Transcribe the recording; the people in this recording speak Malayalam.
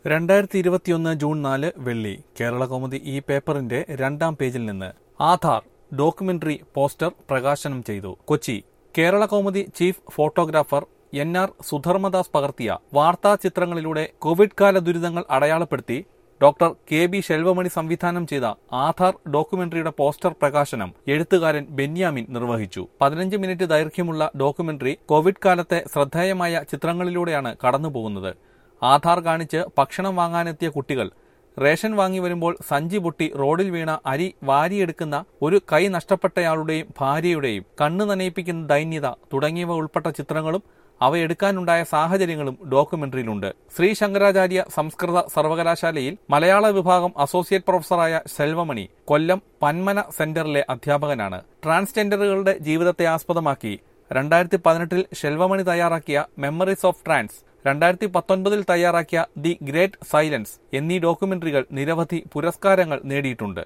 2021 ജൂൺ 4 വെള്ളി. കേരളകൗമുദി ഈ പേപ്പറിന്റെ 2-ാം പേജിൽ നിന്ന് ആധാർ ഡോക്യുമെന്ററി പോസ്റ്റർ പ്രകാശനം ചെയ്തു. Kochi. Keralakaumudi chief photographer NR Sudharmadas പകർത്തിയ വാർത്താ ചിത്രങ്ങളിലൂടെ കോവിഡ് കാല ദുരിതങ്ങൾ അടയാളപ്പെടുത്തി ഡോക്ടർ KB ശെൽവമണി സംവിധാനം ചെയ്ത ആധാർ ഡോക്യുമെന്ററിയുടെ പോസ്റ്റർ പ്രകാശനം എഴുത്തുകാരൻ ബെന്യാമിൻ നിർവഹിച്ചു. 15 മിനിറ്റ് ദൈർഘ്യമുള്ള ഡോക്യുമെന്ററി കോവിഡ് കാലത്തെ ശ്രദ്ധേയമായ ചിത്രങ്ങളിലൂടെയാണ് കടന്നുപോകുന്നത്. ആധാർ കാണിച്ച് ഭക്ഷണം വാങ്ങാനെത്തിയ കുട്ടികൾ, റേഷൻ വാങ്ങി വരുമ്പോൾ സഞ്ചി പൊട്ടി റോഡിൽ വീണ അരി വാരിയെടുക്കുന്ന ഒരു കൈ നഷ്ടപ്പെട്ടയാളുടെയും ഭാര്യയുടെയും കണ്ണു നനയിപ്പിക്കുന്ന ദൈന്യത തുടങ്ങിയവ ഉൾപ്പെട്ട ചിത്രങ്ങളും അവയെടുക്കാനുണ്ടായ സാഹചര്യങ്ങളും ഡോക്യുമെന്ററിയിലുണ്ട്. ശ്രീ ശങ്കരാചാര്യ സംസ്കൃത സർവകലാശാലയിൽ മലയാള വിഭാഗം അസോസിയേറ്റ് പ്രൊഫസറായ ശെൽവമണി കൊല്ലം പന്മന സെന്ററിലെ അധ്യാപകനാണ്. ട്രാൻസ്ജെൻഡറുകളുടെ ജീവിതത്തെ ആസ്പദമാക്കി 2018 ശെൽവമണി തയ്യാറാക്കിയ മെമ്മറീസ് ഓഫ് ട്രാൻസ്, 2019 തയ്യാറാക്കിയ ദി ഗ്രേറ്റ് സൈലൻസ് എന്നീ ഡോക്യുമെന്ററികൾ നിരവധി പുരസ്കാരങ്ങൾ നേടിയിട്ടുണ്ട്.